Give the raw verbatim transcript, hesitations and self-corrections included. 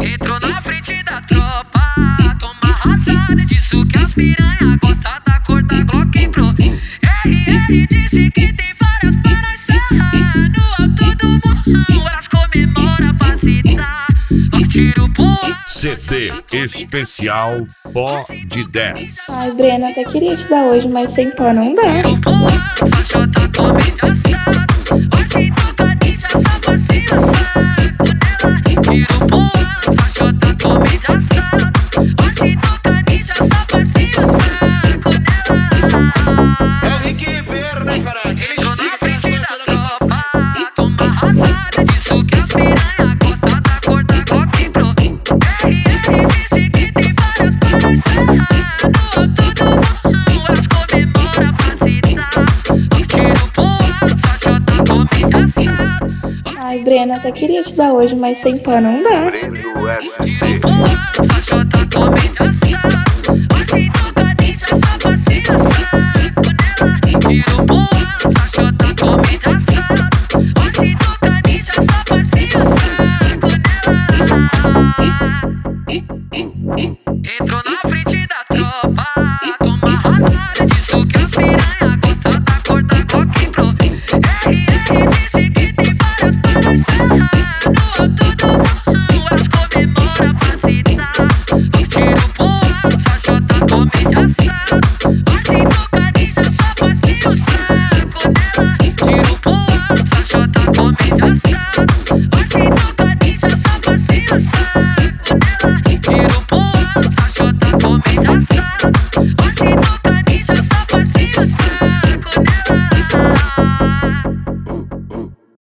Entrou na frente da tropa, toma rajada, disso que as piranha gosta da cor da Glock Pro. R R disse que tem várias para nós sarrar. No alto do morrão elas comemoram pra citar. Logo tiro pro ar. C D especial Pó de dez. Ai, Brena, até queria te dar hoje, mas sem pó não dá. Tiro pro ar, só jota come de assado. Hoje tocadinha só passeio o saco nela. Tiro pro ar, só jota come de assado. Hoje tocadinha só passeio o saco nela. É o Rick Beiro, né, cara? Entrou na frente da tropa, toma rajada, disso que as piranha gosta da cor da Glock Pro. R R disse que tem várias para nós sarrar. No alto do morrão elas comemoram pra citar. Logo tiro pro ar, só jota come de assado. Ai, Brena, até queria te dar hoje, mas sem pó não dá. Tiro pro ar, só jota come de assado.